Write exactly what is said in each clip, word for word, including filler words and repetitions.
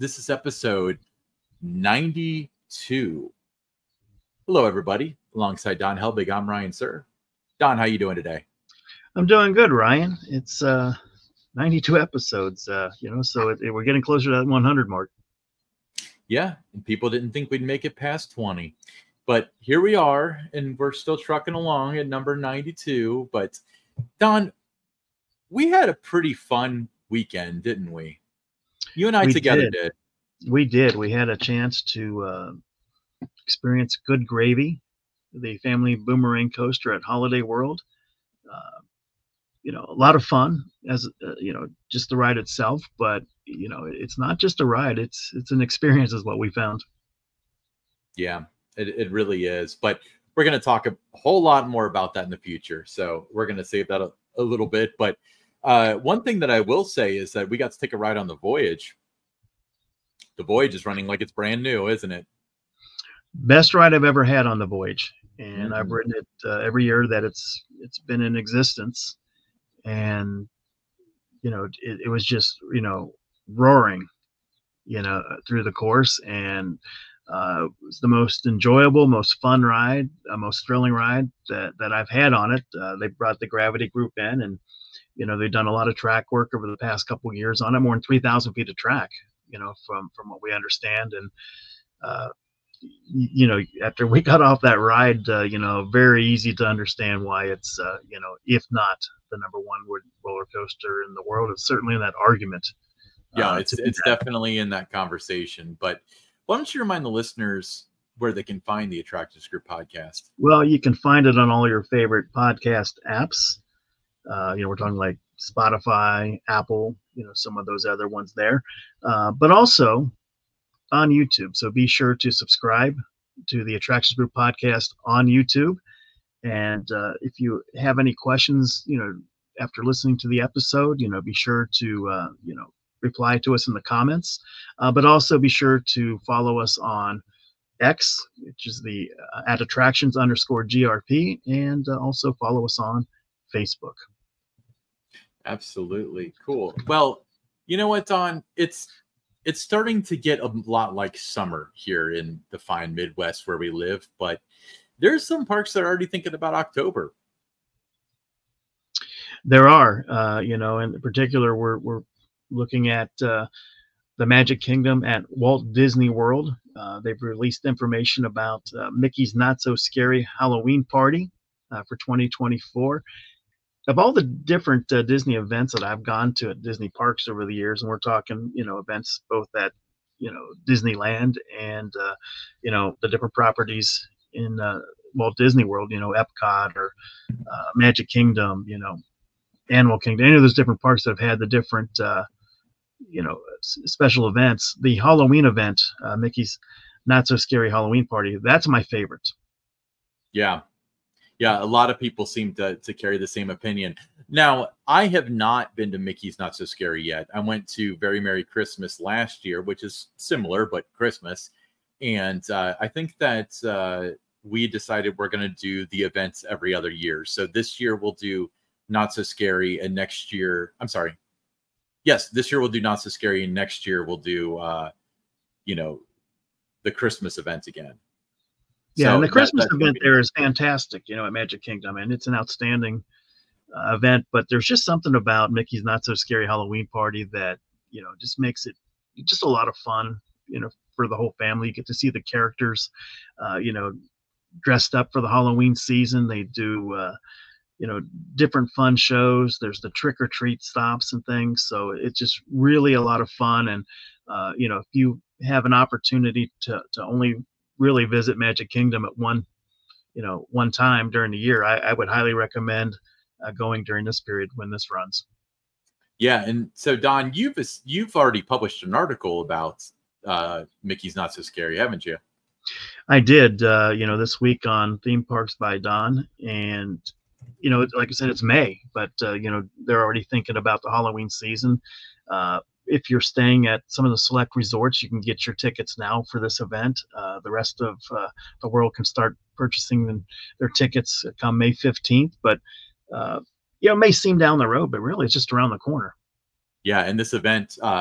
This is episode ninety-two. Hello, everybody. Alongside Don Helbig, I'm Ryan Sir. Don, how you doing today? I'm doing good, Ryan. It's uh, ninety-two episodes, uh, you know, so it, it, we're getting closer to that one hundred mark. Yeah, and people didn't think we'd make it past twenty. But here we are, and we're still trucking along at number ninety-two. But, Don, we had a pretty fun weekend, didn't we? You and I We together did. did. We did. We had a chance to uh, experience Good Gravy, the family boomerang coaster at Holiday World. Uh, you know, a lot of fun as uh, you know, just the ride itself. But you know, it's not just a ride; it's it's an experience, is what we found. Yeah, it, it really is. But we're going to talk a whole lot more about that in the future. So we're going to save that a, a little bit. But uh, one thing that I will say is that we got to take a ride on the Voyage. The Voyage is running like it's brand new, isn't it? Best ride I've ever had on the Voyage, and Mhm. I've ridden it uh, every year that it's it's been in existence. And you know, it, it was just, you know, roaring, you know, through the course. And uh, it was the most enjoyable, most fun ride, uh, most thrilling ride that, that I've had on it. Uh, they brought the Gravity group in, and, you know, they've done a lot of track work over the past couple of years on it, more than three thousand feet of track, you know, from, from what we understand. And, uh, you know, after we got off that ride, uh, you know, very easy to understand why it's, uh, you know, if not the number one roller coaster in the world, it's certainly in that argument. Yeah, Uh, it's it's definitely in that conversation. But why don't you remind the listeners where they can find the Attractors Group podcast? Well, you can find it on all your favorite podcast apps. Uh, you know, we're talking like Spotify, Apple, you know, some of those other ones there, uh, but also on YouTube. So be sure to subscribe to the Attractions Group podcast on YouTube. And uh, if you have any questions, you know, after listening to the episode, you know, be sure to, uh, you know, reply to us in the comments. Uh, but also be sure to follow us on X, which is the uh, at attractions underscore G R P, and uh, also follow us on Facebook. Absolutely. Cool. Well, you know what, Don? It's it's starting to get a lot like summer here in the fine Midwest where we live, but there's some parks that are already thinking about October. There are, uh, you know, in particular, we're we're looking at uh, the Magic Kingdom at Walt Disney World. Uh, they've released information about uh, Mickey's Not So Scary Halloween Party uh, for twenty twenty-four. Of all the different uh, Disney events that I've gone to at Disney parks over the years, and we're talking, you know, events both at, you know, Disneyland and, uh, you know, the different properties in uh, Walt Disney World, you know, Epcot or uh, Magic Kingdom, you know, Animal Kingdom, any of those different parks that have had the different, uh, you know, s- special events. The Halloween event, uh, Mickey's Not So Scary Halloween Party, that's my favorite. Yeah. Yeah, a lot of people seem to, to carry the same opinion. Now, I have not been to Mickey's Not So Scary yet. I went to Very Merry Christmas last year, which is similar, but Christmas. And uh, I think that uh, we decided we're going to do the events every other year. So this year we'll do Not So Scary, and next year, I'm sorry. Yes, this year we'll do Not So Scary, and next year we'll do, uh, you know, the Christmas event again. Yeah, So and the that, Christmas that's event there is fantastic, you know, at Magic Kingdom, and it's an outstanding uh, event. But there's just something about Mickey's Not So Scary Halloween Party that, you know, just makes it just a lot of fun, you know, for the whole family. You get to see the characters, uh, you know, dressed up for the Halloween season. They do, uh, you know, different fun shows. There's the trick or treat stops and things. So it's just really a lot of fun. And, uh, you know, if you have an opportunity to, to only really visit Magic Kingdom at one, you know, one time during the year, I, I would highly recommend uh, going during this period when this runs. Yeah, and so Don, you've you've already published an article about uh, Mickey's Not So Scary, haven't you? I did, uh, you know, this week on Theme Parks by Don, and you know, like I said, it's May, but uh, you know, they're already thinking about the Halloween season. Uh, if you're staying at some of the select resorts, you can get your tickets now for this event. Uh, the rest of uh, the world can start purchasing them, their tickets come May fifteenth. But uh, you know, it may seem down the road, but really, it's just around the corner. Yeah, and this event, uh,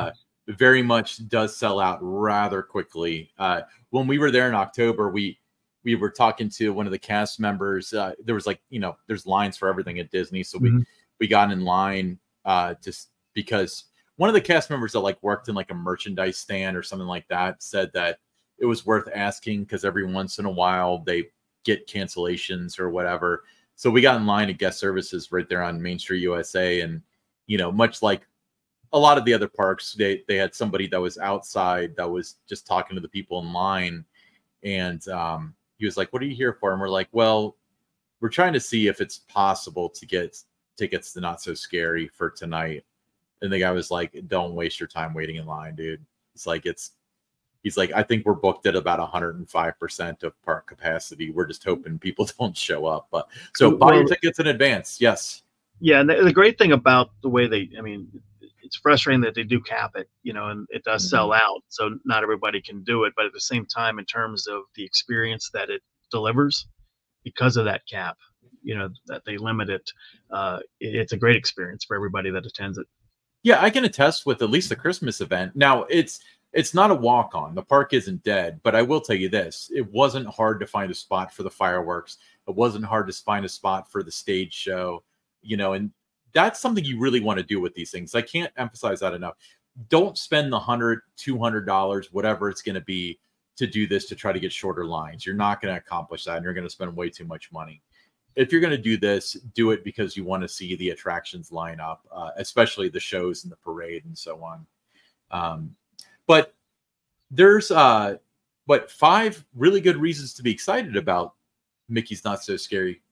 very much does sell out rather quickly. Uh, when we were there in October, we we were talking to one of the cast members. Uh, there was like, you know, there's lines for everything at Disney, so we Mhm. we got in line uh, just because one of the cast members that like worked in like a merchandise stand or something like that said that it was worth asking because every once in a while they get cancellations or whatever. So we got in line at guest services right there on Main Street U S A, and you know, much like a lot of the other parks, they they had somebody that was outside that was just talking to the people in line, and um, he was like, "What are you here for?" And we're like, "Well, we're trying to see if it's possible to get tickets to Not So Scary for tonight." And the guy was like, "Don't waste your time waiting in line, dude." It's like it's. He's like, "I think we're booked at about one hundred five percent of park capacity. We're just hoping people don't show up." But so buy your Well, tickets in advance. Yes. yeah, and the, the great thing about the way they, I mean, it's frustrating that they do cap it, you know, and it does Mhm. sell out, so not everybody can do it. But at the same time, in terms of the experience that it delivers, because of that cap, you know, that they limit it, uh, it- it's a great experience for everybody that attends it. Yeah, I can attest with at least the Christmas event. Now, it's it's not a walk on. The park isn't dead, but I will tell you this: it wasn't hard to find a spot for the fireworks. It wasn't hard to find a spot for the stage show, you know, and that's something you really want to do with these things. I can't emphasize that enough. Don't spend the hundred, two hundred dollars, whatever it's going to be, to do this to try to get shorter lines. You're not going to accomplish that, and you're going to spend way too much money. If you're going to do this, do it because you want to see the attractions line up, uh, especially the shows and the parade and so on. Um, but there's uh, what five really good reasons to be excited about Mickey's Not So Scary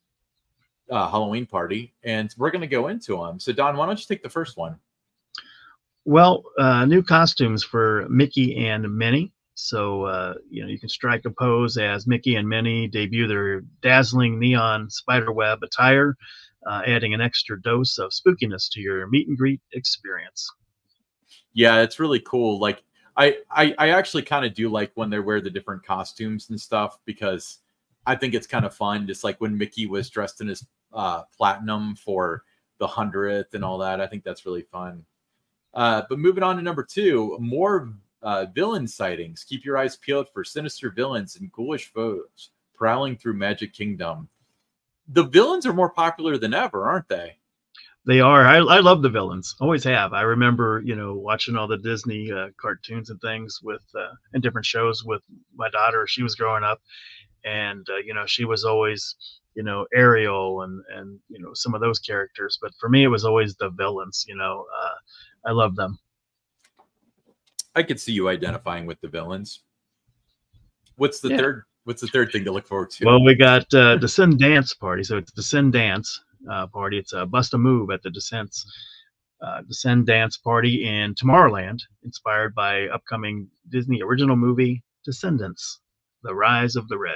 uh, Halloween Party, and we're going to go into them. So, Don, why don't you take the first one? Well, uh, new costumes for Mickey and Minnie. So, uh, you know, you can strike a pose as Mickey and Minnie debut their dazzling neon spiderweb attire, uh, adding an extra dose of spookiness to your meet and greet experience. Yeah, it's really cool. Like, I I, I actually kind of do like when they wear the different costumes and stuff because I think it's kind of fun. Just like when Mickey was dressed in his uh, platinum for the hundredth and all that. I think that's really fun. Uh, but moving on to number two, more uh, villain sightings. Keep your eyes peeled for sinister villains and ghoulish foes prowling through Magic Kingdom. The villains are more popular than ever, aren't they? They are. I, I love the villains. Always have. I remember, you know, watching all the Disney uh, cartoons and things with uh, and different shows with my daughter. She was growing up, and uh, you know, she was always, you know, Ariel and and you know some of those characters. But for me, it was always the villains. You know, uh, I love them. I could see you identifying with the villains. What's the Yeah. third? What's the third thing to look forward to? Well, we got uh, Descend Dance Party. So it's Descend Dance uh, Party. It's a bust a move at the Descents uh, Descend Dance Party in Tomorrowland, inspired by upcoming Disney original movie Descendants: The Rise of the Red.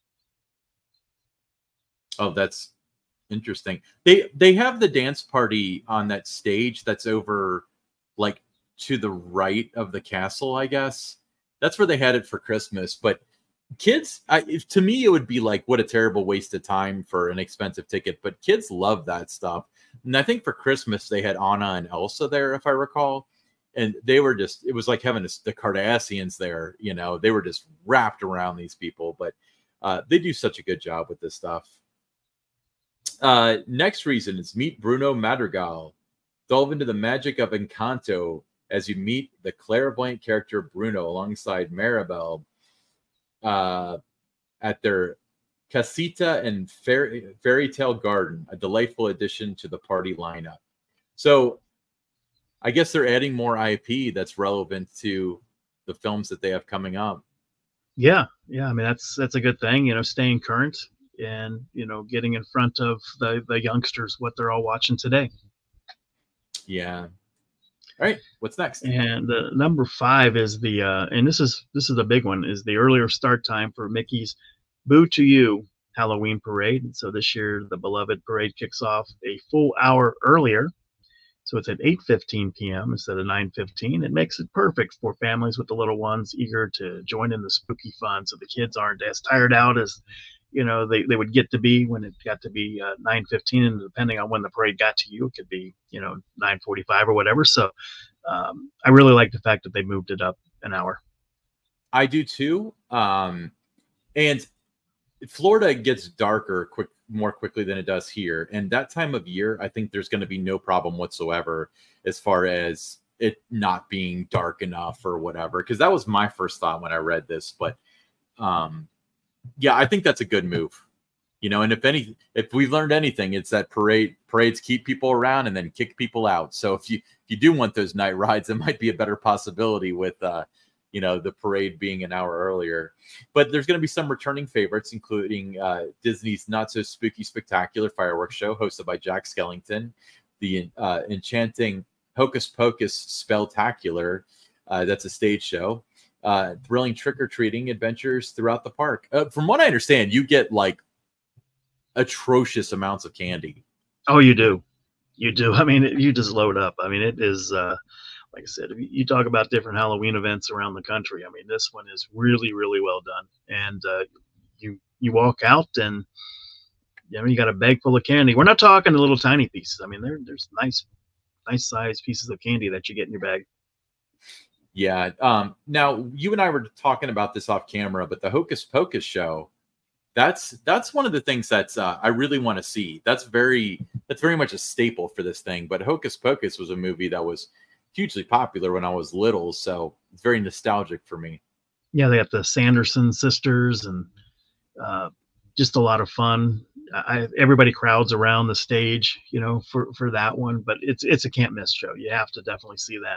Oh, that's interesting. They they have the dance party on that stage that's over like to the right of the castle, I guess. That's where they had it for Christmas, but kids I, if, to me it would be like what a terrible waste of time for an expensive ticket, but kids love that stuff. And I think for Christmas they had Anna and Elsa there, if I recall, and they were just, it was like having this, the Kardashians there, you know, they were just wrapped around these people. But uh, they do such a good job with this stuff. Uh, next reason is meet Bruno Madrigal. Delve into the magic of Encanto as you meet the clairvoyant character Bruno alongside Maribel uh, at their Casita and Fairy, Fairy Tale Garden, a delightful addition to the party lineup. So I guess they're adding more I P that's relevant to the films that they have coming up. Yeah, yeah. I mean, that's that's a good thing. You know, staying current and you know getting in front of the the youngsters, what they're all watching today. Yeah. All right. What's next? And the number five is the uh, and this is this is the big one, is the earlier start time for Mickey's Boo to You Halloween parade. And so this year the beloved parade kicks off a full hour earlier. So it's at eight fifteen p m instead of nine fifteen. It makes it perfect for families with the little ones eager to join in the spooky fun. So the kids aren't as tired out as you know they, they would get to be when it got to be uh, nine fifteen, and depending on when the parade got to you, it could be you know nine forty-five or whatever. So um, I really like the fact that they moved it up an hour. I do too. Um, and Florida gets darker quick more quickly than it does here. And that time of year, I think there's going to be no problem whatsoever as far as it not being dark enough or whatever. Because that was my first thought when I read this. But um, yeah, I think that's a good move. You know, and if any, if we've learned anything, it's that parade parades keep people around and then kick people out. So if you if you do want those night rides, it might be a better possibility with uh, you know, the parade being an hour earlier. But there's going to be some returning favorites, including uh, Disney's Not So Spooky Spectacular fireworks show hosted by Jack Skellington, the uh, enchanting Hocus Pocus Spelltacular, uh, that's a stage show, uh, thrilling trick-or-treating adventures throughout the park. Uh, from what I understand, you get like atrocious amounts of candy. Oh, you do. You do. I mean, it, you just load up. I mean, it is, uh, like I said, if you, you talk about different Halloween events around the country. I mean, this one is really, really well done. And uh, you you walk out and, you know, you got a bag full of candy. We're not talking the little tiny pieces. I mean, there, there's nice, nice sized pieces of candy that you get in your bag. Yeah. Um, now, you and I were talking about this off camera, but the Hocus Pocus show, That's that's one of the things that's uh, I really want to see. That's very that's very much a staple for this thing. But Hocus Pocus was a movie that was hugely popular when I was little, so it's very nostalgic for me. Yeah, they got the Sanderson sisters and uh, just a lot of fun. I, everybody crowds around the stage, you know, for for that one. But it's it's a can't miss show. You have to definitely see that.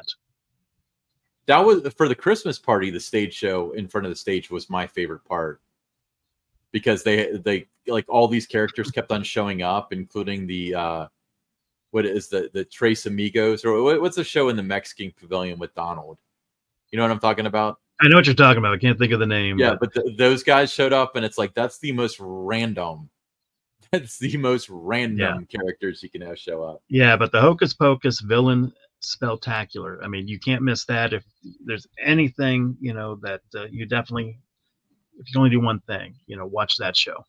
That was for the Christmas party. The stage show in front of the stage was my favorite part, because they they like all these characters kept on showing up, including the uh what is the the Tres Amigos, or what, what's the show in the Mexican pavilion with Donald? You know what I'm talking about? I know what you're talking about. I can't think of the name. Yeah, but, but the, those guys showed up, and it's like that's the most random. That's the most random yeah. characters you can have show up. Yeah, but the Hocus Pocus villain spectacular. I mean, you can't miss that. If there's anything, you know, that uh, you definitely, if you can only do one thing, you know, watch that show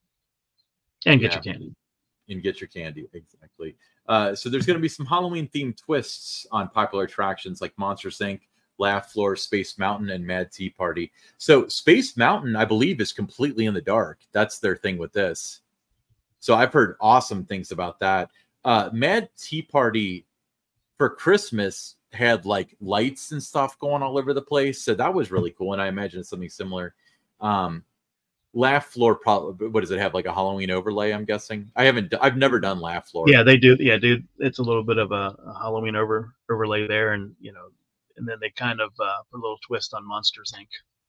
and get yeah. your candy. And get your candy, exactly. Uh, so there's going to be some Halloween-themed twists on popular attractions like Monsters, Incorporated, Laugh Floor, Space Mountain, and Mad Tea Party. So Space Mountain, I believe, is completely in the dark. That's their thing with this. So I've heard awesome things about that. Uh, Mad Tea Party for Christmas had like lights and stuff going all over the place. So that was really cool. And I imagine it's something similar. Um, Laugh Floor, probably, what does it have? Like a Halloween overlay, I'm guessing. I haven't, I've never done Laugh Floor. Yeah, they do. Yeah, dude, it's a little bit of a, a Halloween over overlay there. And, you know, and then they kind of uh, put a little twist on Monsters, Incorporated.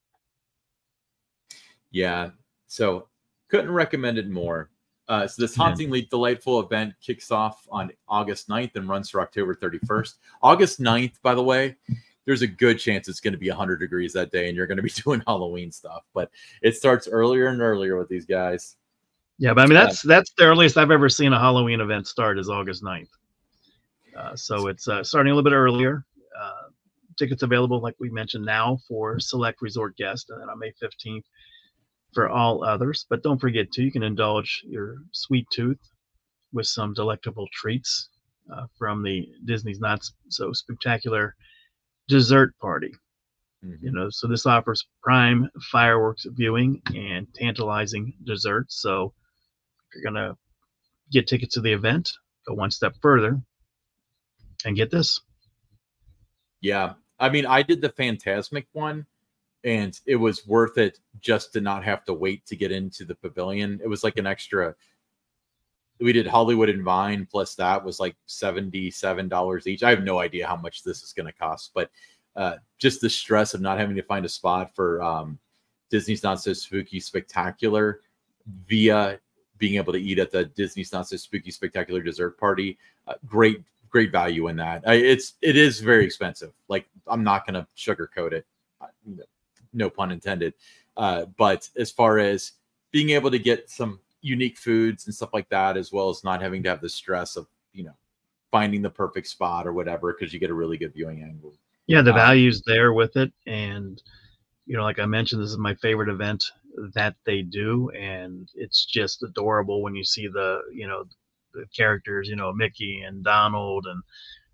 Yeah. So couldn't recommend it more. Uh, so this hauntingly yeah. delightful event kicks off on August ninth and runs through October thirty-first. August ninth, by the way, there's a good chance it's going to be one hundred degrees that day and you're going to be doing Halloween stuff. But it starts earlier and earlier with these guys. Yeah, but I mean, that's uh, that's the earliest I've ever seen a Halloween event start is August ninth. Uh, so it's uh, starting a little bit earlier. Uh, tickets available, like we mentioned, now for select resort guests, and then on May fifteenth for all others. But don't forget, too, you can indulge your sweet tooth with some delectable treats uh, from the Disney's Not So Spectacular dessert party. Mm-hmm. You know, so this offers prime fireworks viewing and tantalizing desserts. So if you're going to get tickets to the event, go one step further and get this. Yeah. I mean, I did the Fantasmic one, and it was worth it just to not have to wait to get into the pavilion. It was like an extra. We did Hollywood and Vine, plus that was like seventy-seven dollars each. I have no idea how much this is going to cost, but uh, just the stress of not having to find a spot for um, Disney's Not So Spooky Spectacular via being able to eat at the Disney's Not So Spooky Spectacular dessert party. Uh, great, great value in that. I, it's it is very expensive. Like, I'm not going to sugarcoat it. No pun intended. Uh, but as far as being able to get some unique foods and stuff like that, as well as not having to have the stress of, you know, finding the perfect spot or whatever, because you get a really good viewing angle. Yeah, the um, value's there with it. And, you know, like I mentioned, this is my favorite event that they do. And it's just adorable when you see the, you know, the characters, you know, Mickey and Donald and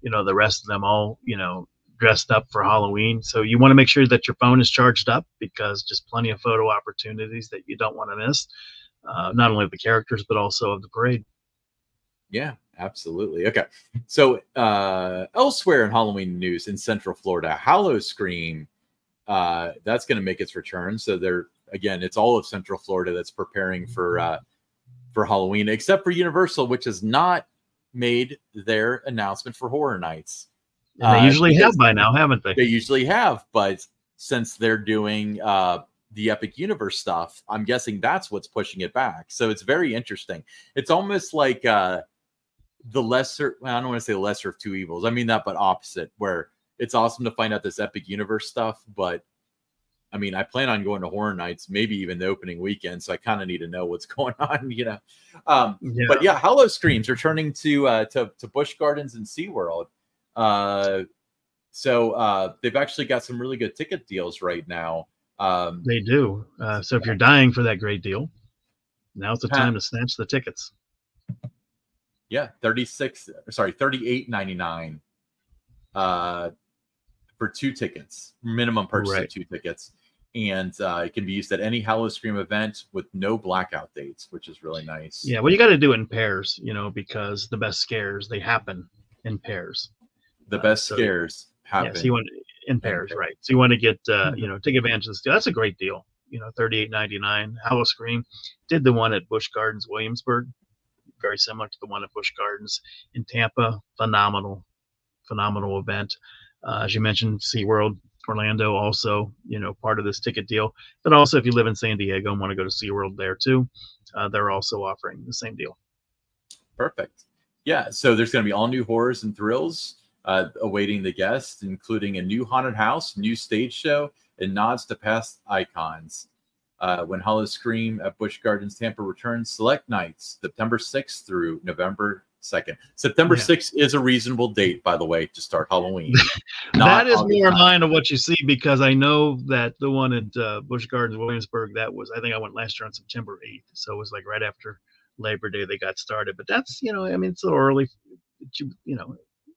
you know, the rest of them all, you know, dressed up for Halloween. So you want to make sure that your phone is charged up, because just plenty of photo opportunities that you don't want to miss, uh, not only of the characters, but also of the parade. Yeah, absolutely. Okay. So uh, elsewhere in Halloween news in Central Florida, Howl-O-Scream, uh, that's going to make its return. So they're, again, it's all of Central Florida that's preparing for uh, for Halloween, except for Universal, which has not made their announcement for Horror Nights. And they Uh, usually because have by now, haven't they? They usually have, but since they're doing uh, the Epic Universe stuff, I'm guessing that's what's pushing it back. So it's very interesting. It's almost like uh, the lesser, well, I don't want to say the lesser of two evils. I mean that, but opposite, where it's awesome to find out this Epic Universe stuff, but I mean, I plan on going to Horror Nights, maybe even the opening weekend, so I kind of need to know what's going on, you know. Um, Yeah. But yeah, Howl-O-Scream's returning to uh, to to Busch Gardens and SeaWorld. Uh, so uh, they've actually got some really good ticket deals right now. Um, They do. Uh, so if you're dying for that great deal, now's the time to snatch the tickets. Yeah, thirty-six, sorry, thirty-eight ninety-nine uh, for two tickets, minimum purchase Right. of two tickets. And uh, it can be used at any Howl-O-Scream event with no blackout dates, which is really nice. Yeah, well, you got to do it in pairs, you know, because the best scares, they happen in pairs. The best uh, so, scares happen. Yeah, so you want in pairs, pairs. right? So you want to get, uh, you know, take advantage of this deal. That's a great deal. You know, thirty-eight ninety-nine. Howl-O-Scream did the one at Busch Gardens, Williamsburg, very similar to the one at Busch Gardens in Tampa. Phenomenal, phenomenal event. Uh, as you mentioned, SeaWorld, Orlando, also, you know, part of this ticket deal. But also, if you live in San Diego and want to go to SeaWorld there too, uh, they're also offering the same deal. Perfect. Yeah, so there's going to be all new horrors and thrills uh, awaiting the guests, including a new haunted house, new stage show, and nods to past icons. Uh, when Howl-O-Scream at Busch Gardens Tampa returns, select nights, September sixth through November second. September Yeah. sixth is a reasonable date, by the way, to start Halloween. That is more in line of what you see, because I know that the one at uh, Busch Gardens, Williamsburg, that was, I think I went last year on September eighth. So it was like right after Labor Day they got started. But that's, you know, I mean, it's a little early, to, you know,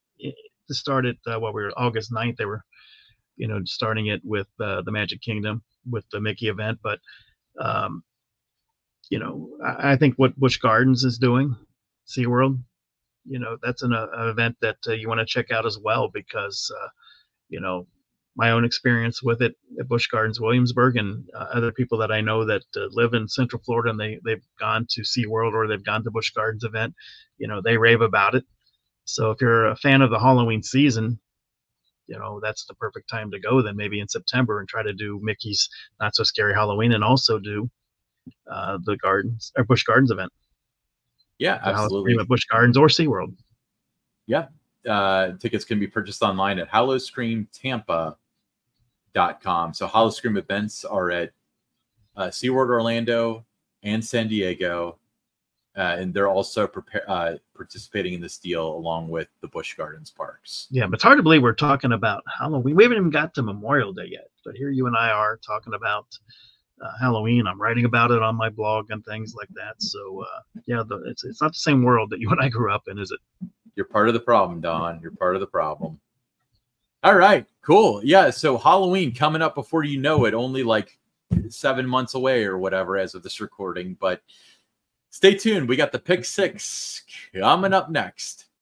to start it uh, while we were August ninth. They were, you know, starting it with uh, the Magic Kingdom with the Mickey event. But, um, you know, I, I think what Busch Gardens is doing, SeaWorld, you know, that's an, uh, an event that uh, you want to check out as well, because, uh, you know, my own experience with it at Busch Gardens, Williamsburg, and uh, other people that I know that uh, live in Central Florida, and they, they've gone to SeaWorld or they've gone to Busch Gardens event, you know, they rave about it. So if you're a fan of the Halloween season, you know, that's the perfect time to go then, maybe in September, and try to do Mickey's Not So Scary Halloween, and also do uh, the Gardens or Busch Gardens event. Yeah, absolutely. At Busch Gardens or SeaWorld. Yeah. Uh, tickets can be purchased online at Howl O Scream Tampa dot com. So Howl-O-Scream events are at uh, SeaWorld Orlando and San Diego. Uh, and they're also prepare, uh, participating in this deal along with the Busch Gardens parks. Yeah, but it's hard to believe we're talking about Halloween. We haven't even got to Memorial Day yet, but here you and I are talking about uh, Halloween. I'm writing about it on my blog and things like that. So uh, yeah, the, it's it's not the same world that you and I grew up in, is it? You're part of the problem, Don. You're part of the problem. All right, cool. Yeah, so Halloween coming up before you know it, only like seven months away or whatever as of this recording, but stay tuned. We got the pick six coming up next.